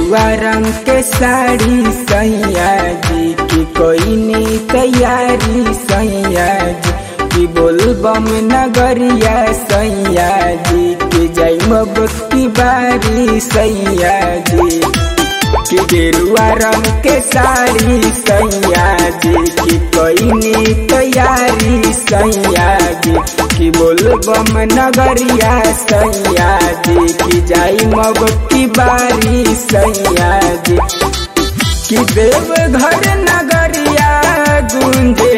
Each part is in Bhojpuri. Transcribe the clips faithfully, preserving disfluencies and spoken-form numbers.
गेरुआ रंग के साड़ी सैया जी की कोई नहीं तैयारी सैया जी की बोलबम नगरिया सैया जी की जाई मोबती बारी सैया जी की गेरुआ रंग के साड़ी सैया जी की कोई नहीं तैयारी सैया जी की बोलबम नगरिया सैया जी की जाई मोबती बारी सैया जी की देव घर नगरिया गूंजे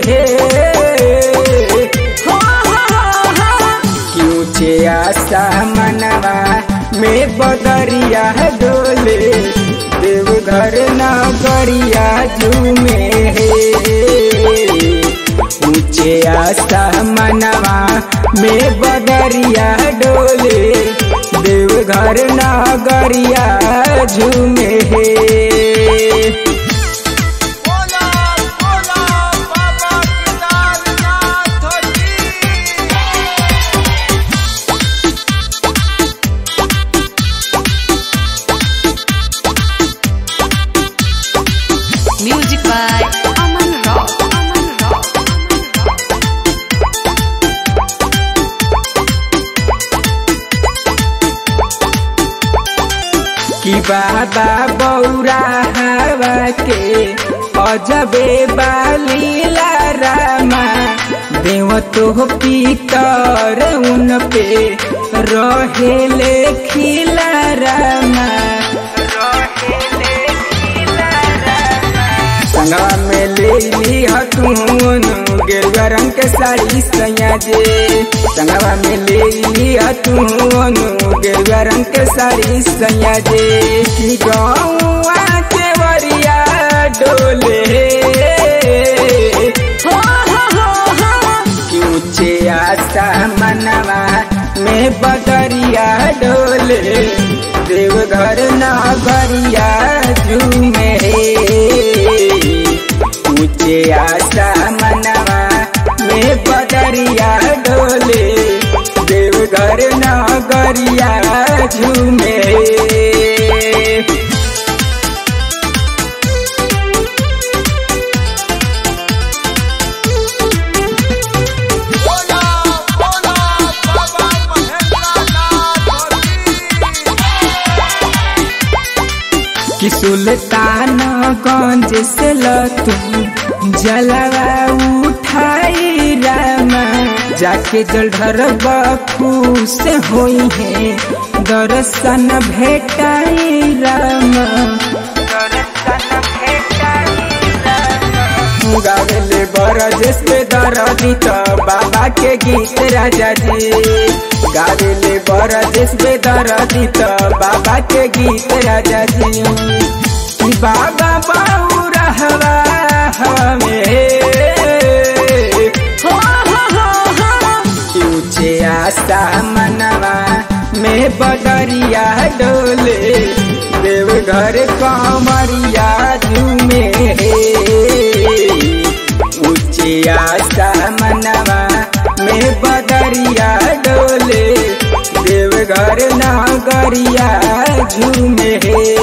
की ऊंचे आशा मनवा में बदरिया डोले देव घर नगरिया झूमे ऊंचे आशा मनवा में बदरिया डोले देव घर नगरिया झूमे Music by Aman Rock. Aman Rock. कि बाबा बौरा हवा के अजबे बालीला रामा देव तो पीतर उन पे रहेले खिला रामा संगवा में ले ली हतून गेरुआ रंग के साड़ी सैया जे संगवा में ले ली हतून गेरुआ रंग के साड़ी सैया जे की गौआ के वरिया डोले की ऊंचे आशा मनवा में बदरिया डोले देव घर नगरिया झूमे ऊंचे आशा मनवा में बदरिया डोले देव घर नगरिया झूमे कि सुल्तानगंज से लतू जलवा उठाई रामा जाके जलधर खुश होई है दर्शन भेटाई रामा गावेले बरजेश पे दरदी तो बाबा के गीत राजा जी गावेले बरजेश पे दरदी तो बाबा के गीत राजा जी कि बाबा बौरा हवा हमें ऊंचे आशा मनवा में बदरिया डोले देव घर कमरिया झूमे ऊंचे आशा मनवा में बदरिया डोले देव घर नगरिया झूमे।